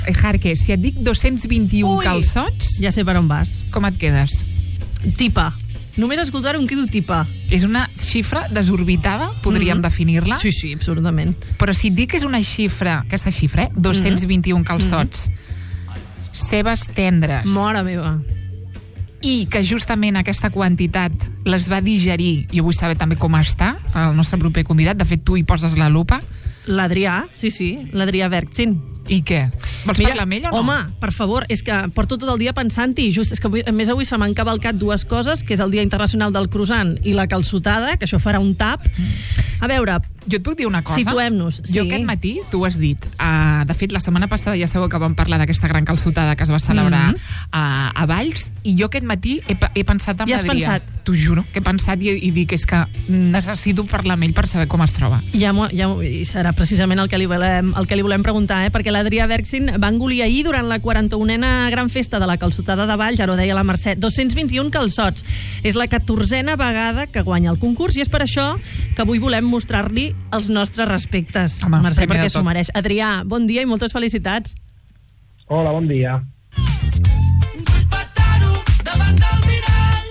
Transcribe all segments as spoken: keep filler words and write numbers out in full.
Jarque, si et dic dos-cents vint-i-un Ui, calçots, ja sé per on vas. com et quedes? Tipa. Només escoltar un quedo tipa. És una xifra desorbitada, podríem Mhm. definir-la? Sí, sí, absolutament. Però si et dic que és una xifra, aquesta xifra, eh? dos-cents vint-i-un calçots, cebes tendres, Mare meva. i que justament aquesta quantitat les va digerir, i vull saber també com està el nostre proper convidat, de fet tu hi poses la lupa. L'Adrià, sí, sí, l'Adrià Bergsin. I què? Vols parlar amb ell o no? Home, per favor, és que porto tot el dia pensant-hi. Just, és que avui, a més avui se m'han cavalcat dues coses, que és el Dia Internacional del Croissant i la calçotada, que això farà un tap. A veure, Jo et puc dir una cosa? situem-nos. Sí. Jo aquest matí, tu ho has dit, uh, de fet, la setmana passada ja sabeu que vam parlar d'aquesta gran calçotada que es va celebrar Mhm. a, a Valls, i jo aquest matí he, he pensat en Ja has l'Adrià. pensat? T'ho juro, que he pensat i, i dic, és que necessito parlar amb ell per saber com es troba. Ja, m'ho- ja, m'ho- i serà precisament el que li volem, el que li volem preguntar, eh? Perquè l'Adrià Bergsin va engolir ahir durant la quaranta-unena gran festa de la calçotada de Valls, ara ho deia la Mercè, dos-cents vint-i-un calçots. És la catorzena vegada que guanya el concurs i és per això que avui volem mostrar-li els nostres respectes. Home, Mercè, primer de perquè s'ho tot. mereix. Adrià, bon dia i moltes felicitats. Hola, bon dia. Vull petar-ho davant del mirall.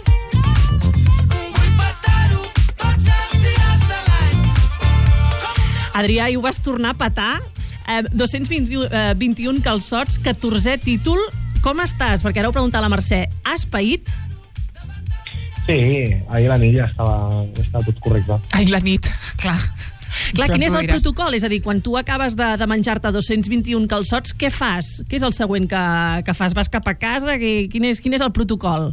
Vull petar-ho tots els dies de l'any. Adrià, i ho vas tornar a petar. Eh, dos-cents vint-i-un calçots, catorzè títol. Com estàs? Perquè ara ho pregunta la Mercè. Has paït? Sí, ahir a la nit ja estava, ja estava tot correcte. Ai, la nit, clar. Clar, quin és el Diràs. protocol? És a dir, quan tu acabes de, de menjar-te dos-cents vint-i-un calçots, què fas? Què és el següent que, que fas? Vas cap a casa? Qui- Quin és, quin és el protocol?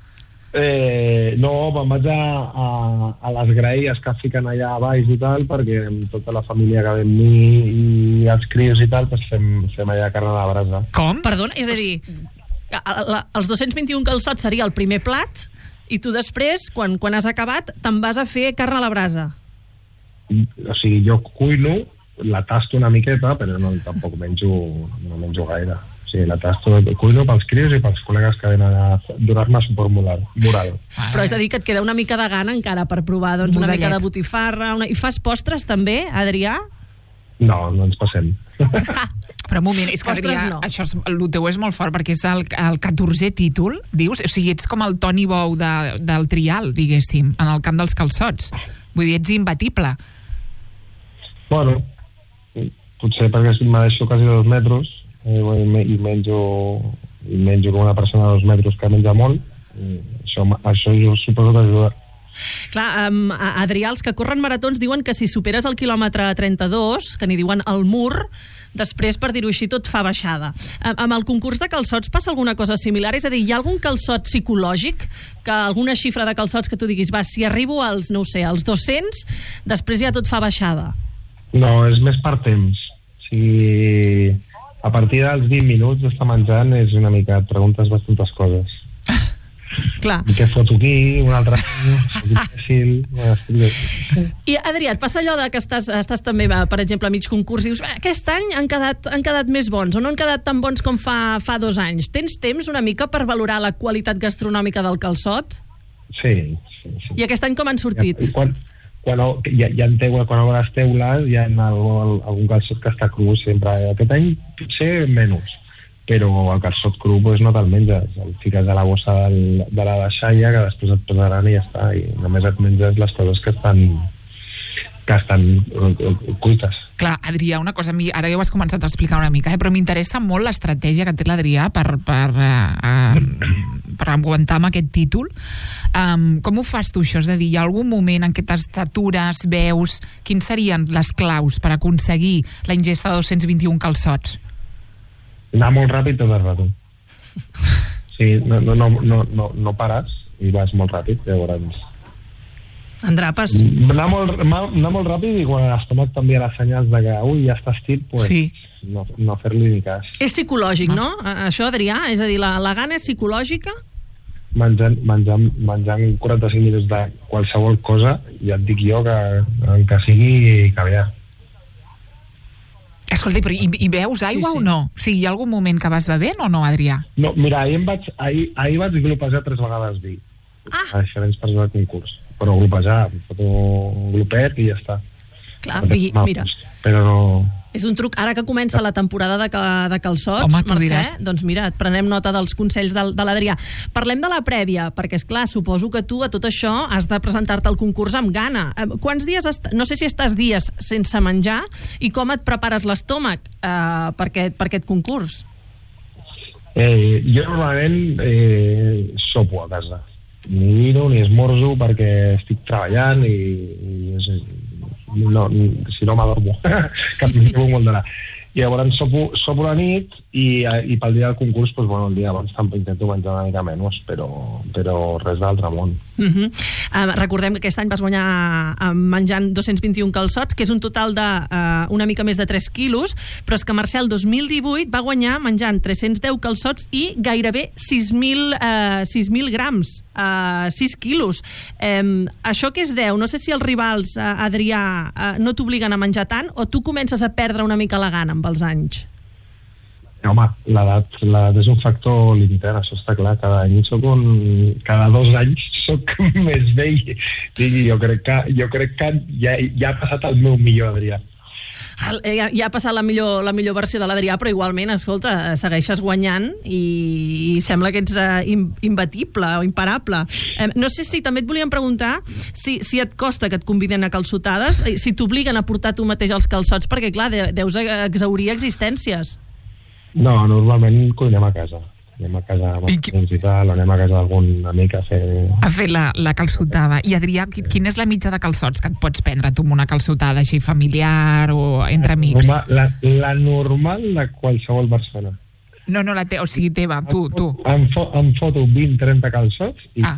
Eh, no, me'n vaig a, a, a les graelles que fiquen allà a baix i tal, perquè amb tota la família que ve amb mi i els crios i tal, doncs fem, fem allà carn a la brasa. Com? Perdona, és a dir, a- la- els dos-cents vint-i-un calçots seria el primer plat i tu després, quan, quan has acabat, te'n vas a fer carn a la brasa. O sigui, jo cuino, la tasto una miqueta, però no, tampoc menjo, no menjo gaire. O sigui, la tasto, cuino pels crios i pels col·legues que venen a donar-me suport moral. moral. Però és a dir, que et queda una mica de gana encara per provar doncs, una Budellet. mica de botifarra. Una... I fas postres també, Adrià? No, no ens passem. Però un moment, és que Ostres, Adrià, no. això és, el teu és molt fort, perquè és el, el catorzè títol, dius? O sigui, ets com el Toni Bou de, del trial, diguéssim, en el camp dels calçots. Vull dir, ets imbatible. Bueno, potser perquè m'adeixo quasi dos metres eh, i, me- i menjo i menjo com una persona de dos metres que menja molt. I això, això jo suposo que ajuda. Clar, um, Adrià, els que corren maratons diuen que si superes el quilòmetre trenta-dos, que n'hi diuen el mur, després, per dir-ho així, tot fa baixada. Um, amb el concurs de calçots passa alguna cosa similar? És a dir, hi ha algun calçot psicològic, que alguna xifra de calçots que tu diguis, va, si arribo als, no ho sé, als dos-cents, després ja tot fa baixada? No, és més per temps. O sigui, a partir dels vint minuts d'estar menjant és una mica, et preguntes bastantes coses. Clar. I què foto aquí, un altre fàcil. I, Adrià, et passa allò de que estàs, estàs també, per exemple, a mig concurs i dius, "Ah, aquest any han quedat, han quedat més bons o no han quedat tan bons com fa, fa dos anys. Tens temps una mica per valorar la qualitat gastronòmica del calçot? Sí, sí, sí. I aquest any com han sortit? Ja, quan, quan, ja, ja en teula, quan obre les teules hi ha algun, algun calçot que està cru sempre. Aquest any potser menys, però el calçot cru pues, no te'l menges, el fiques a la bossa del, de la deixalla que després et posaran i ja està, i només et menges les coses que estan que estan cuites. Clar, Adrià, una cosa, a mi, ara ja ho has començat a explicar una mica, eh, però m'interessa molt l'estratègia que té l'Adrià per, per, uh, uh, per aguantar amb aquest títol. Um, com ho fas tu, això? És a dir, hi ha algun moment en què t'atures, veus, quins serien les claus per aconseguir la ingesta de dos-cents vint-i-un calçots? Anar molt ràpid tot el rato. Sí, no, no, no, no, no, no pares i vas molt ràpid, llavors... Andrapes. Anar molt, anar molt ràpid i quan l'estómac t'envia les senyals de que ui, ja estàs tip, pues, Sí. no, no fer-li ni cas. És psicològic, no? A- Això, Adrià? És a dir, la, la gana és psicològica? Menjant, menjant, menjant quaranta-cinc minuts de qualsevol cosa, ja et dic jo que, que sigui caviar. Escolta, però i, i beus aigua Sí, sí. o no? O sigui, hi ha algun moment que vas bevent o no, Adrià? No, mira, ahir, em vaig, ahir, ahir vaig glopejar tres vegades vi. Ah. A diferents parts del concurs. Però glopejar, foto un glopet i ja està. Clar, No té vi, mal mira. gust, però no... És un truc, ara que comença la temporada de, ca, de calçots, Home, tu Mercè, diràs. doncs mira, et prenem nota dels consells de, de l'Adrià. Parlem de la prèvia, perquè, és clar, suposo que tu a tot això has de presentar-te al concurs amb gana. Eh, Quants dies, est... no sé si estàs dies sense menjar, i com et prepares l'estómac eh, per, aquest, per aquest concurs? Eh, jo normalment eh, sopo a casa. Ni miro ni esmorzo perquè estic treballant i, i és, no, si no m'adormo que em llevo molt d'hora. I llavors sopo, sopo la nit i, i pel dia del concurs, doncs, bueno, el dia abans també intento menjar una mica menys, però, però res d'altre món. Uh -huh. uh, recordem que aquest any vas guanyar uh, menjant dos-cents vint-i-un calçots, que és un total de uh, una mica més de tres quilos, però és que Mercè el dos mil divuit va guanyar menjant tres-cents deu calçots i gairebé sis mil uh, grams, uh, sis quilos. Um, això que es deu? No sé si els rivals, uh, Adrià, uh, no t'obliguen a menjar tant, o tu comences a perdre una mica la gana amb els anys? Home, l'edat, l'edat és un factor limitant, això està clar. Cada any soc un... Cada dos anys soc més vell. I jo crec que, jo crec que ja, ja ha passat el meu millor, Adrià. El, ja, ja ha passat la millor, la millor versió de l'Adrià, però igualment, escolta, segueixes guanyant i, i sembla que ets uh, imbatible o imparable. Eh, no sé si també et volíem preguntar si, si et costa que et conviden a calçotades, si t'obliguen a portar tu mateix els calçots, perquè, clar, de, deus exaurir existències. No, normalment cuinem a casa. Anem a casa amb els clients i tal, anem a casa d'algun amic a fer... A fer la, la calçotada. I, Adrià, quina és la mitja de calçots que et pots prendre tu amb una calçotada així familiar o entre amics? La, la, la normal de qualsevol persona. No, no, la te o sigui, teva, tu, tu. Em, fo em foto vint trenta calçots i... Ah.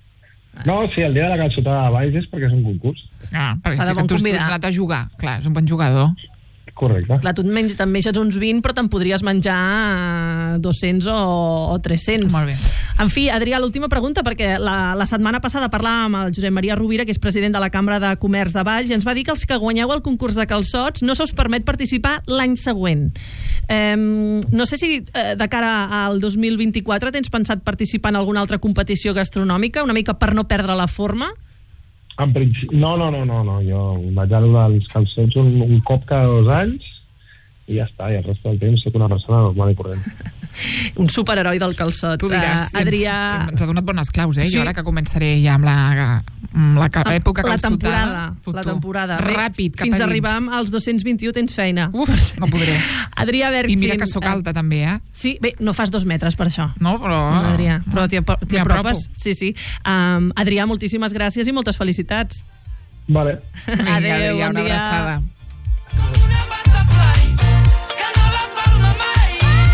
No, sí, el dia de la calçotada de Valls és perquè és un concurs. Ah, perquè Fa de sí que bon tu has convidar. anat a jugar. Clar, és un bon jugador. Correcte. Clar, tu et menys, te'n menges uns vint, però te'n podries menjar dos-cents o, o tres-cents. Molt bé. En fi, Adrià, l'última pregunta, perquè la, la setmana passada parlàvem amb el Josep Maria Rovira, que és president de la Cambra de Comerç de Valls, i ens va dir que els que guanyeu el concurs de calçots no se us permet participar l'any següent. Eh, no sé si eh, de cara al dos mil vint-i-quatre tens pensat participar en alguna altra competició gastronòmica, una mica per no perdre la forma? En principi, no, no, no, no, no, jo vaig a dels calçots un, un cop cada dos anys i ja està, i el reste del temps soc una persona normal i corrent. Un superheroi del calçot. Tu diràs, uh, Adrià... ens, ens ha donat bones claus, eh? Sí. Jo ara que començaré ja amb la, amb la època la calçotada... temporada, tu, la tu. temporada. Ràpid, cap Fins a a dins. arribar als dos-cents vint-i-u tens feina. Uf, no podré. Adrià Bertsin... I mira que sóc alta, també, eh? Sí, bé, no fas dos metres per això. No, però... No, Adrià, però t'hi apro- t'hi M'hi apropes. apropo. Sí, sí. Um, Adrià, moltíssimes gràcies i moltes felicitats. Vale. Vinga, Adéu, Adrià, bon una dia. abraçada. Com una butterfly que no la palma mai.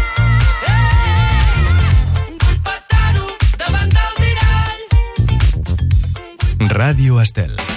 Eh, vull petar-ho davant del mirall. Ràdio Estel.